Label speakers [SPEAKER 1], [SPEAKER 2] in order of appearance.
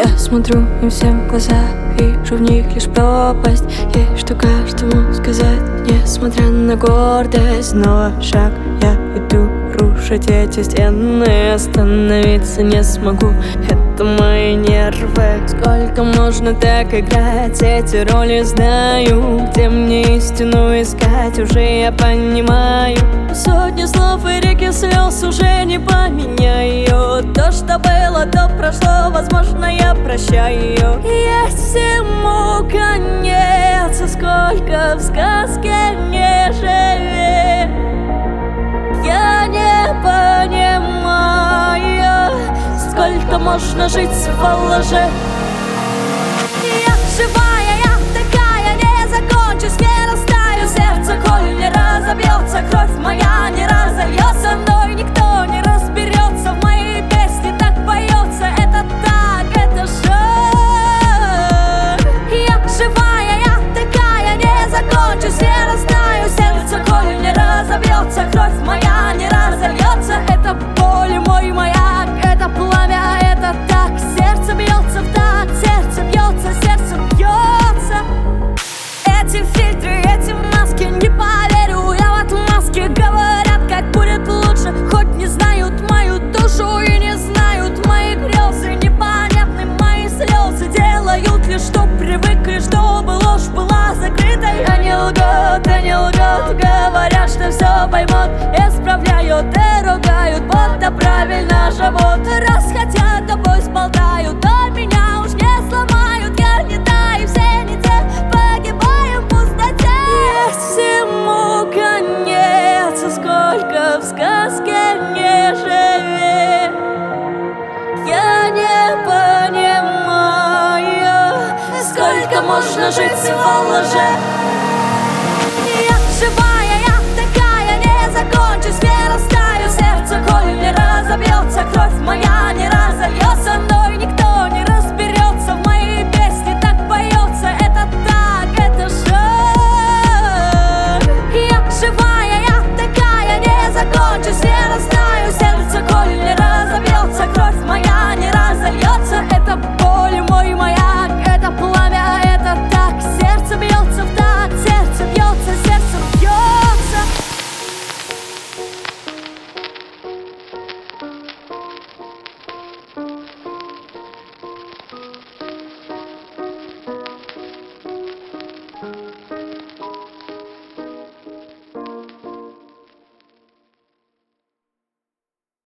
[SPEAKER 1] Я смотрю им всем в глаза, вижу в них лишь пропасть. Есть что каждому сказать, несмотря на гордость. Но шаг я иду рушить эти стены, остановиться не смогу, это мои нервы. Сколько можно так играть, эти роли знаю. Где мне истину искать, уже я понимаю. Сотни слов и реки слез уже не поменяю. То, что было, то прошло, возможно, я прощаю. Есть всему конец, и сколько в сказке не живи. Я не понимаю, сколько можно жить во лжи. Я живая, я такая, не закончусь, не растаю. Сердце, коль не разобьется, кровь моя не разольется. Мной никто не разберется, в моей песне так поется. Это так, это жаль. Я живая, я такая, не закончусь, не растаю. Сердце, коль не разобьется, кровь моя не разольется. Это боль, мой маяк, это пламя, это так. Сердце бьется в такт, сердце бьется, сердце бьется. Эти фильтры, эти маски, не поверю я в отмазки. Говорят, как будет лучше, хоть не знают мою душу и не знают мои грезы. Непонятны мои слезы, делают лишь, что привыкли, чтобы ложь была закрытой. Они лгут, говорят, что все поймут, исправляют и ругают, будто правильно живут. Раз хотят, то пусть болтают, а меня уж не сломают. Я не та, и все не те, погибаем в пустоте. Есть всему конец, и сколько в сказке не живи. Я не понимаю, сколько можно жить во лжи. Я живая, я такая, не закончусь, не растаю. Сердце, коль не разобьется, кровь моя не разольется.